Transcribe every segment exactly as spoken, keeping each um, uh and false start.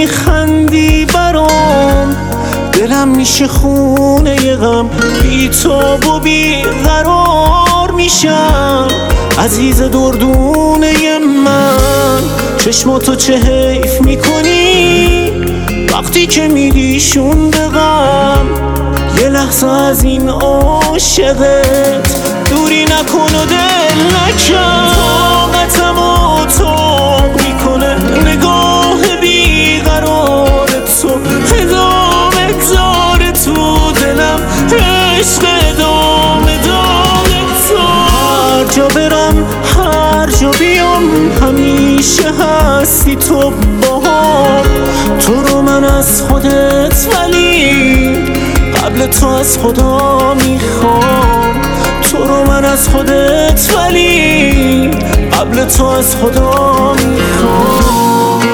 میخندی برام، دلم میشه خونه غم، بی تاب و بی قرار میشم. عزیز دردونه من، چشماتو چه حیف میکنی وقتی که میدیشون به غم. یه لحظه از این عاشقت دوری نکن و دل نکن. طاقتم و طاق میکنه نگاه بیقرار تو، ادامه گذار تو دلم، عشق ادامه داره تو. هر جا برم هر جا بیام همیشه هستی تو باهام. تو رو من از خودت ولی قبل تو از خدا میخوام. تو رو من از خودت ولی قبل تو از خدا میخوام.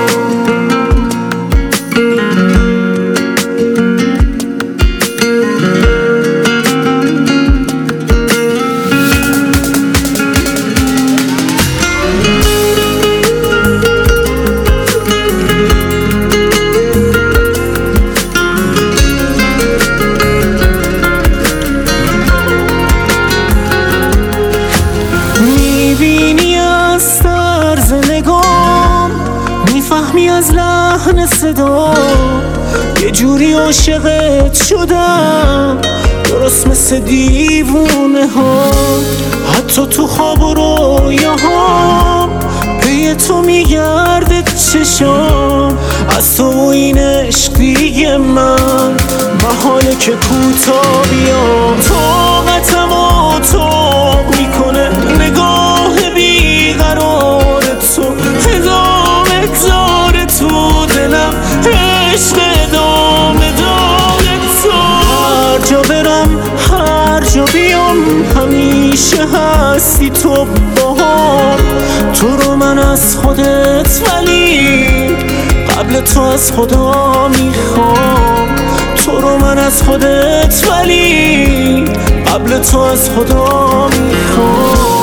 میفهمی از لحن صدا یه جوری عاشقت شدم، درست مثل دیوونه ها. حتی تو خواب و رویاهام پی تو میگرده چشام. از تو و این عشق دیگه من محاله که کوتا بیام. طاقتم و طاق میکنه نگاه بیقرار تو، ادامه گذار تو دلم، عشق ادامه داره تو. هر جا برم هر جا بیام همیشه هستی تو باهام. تو رو من از خودت ولی قبل تو از خدا میخوام. تو رو من از خودت ولی قبل تو از خدا میخوام.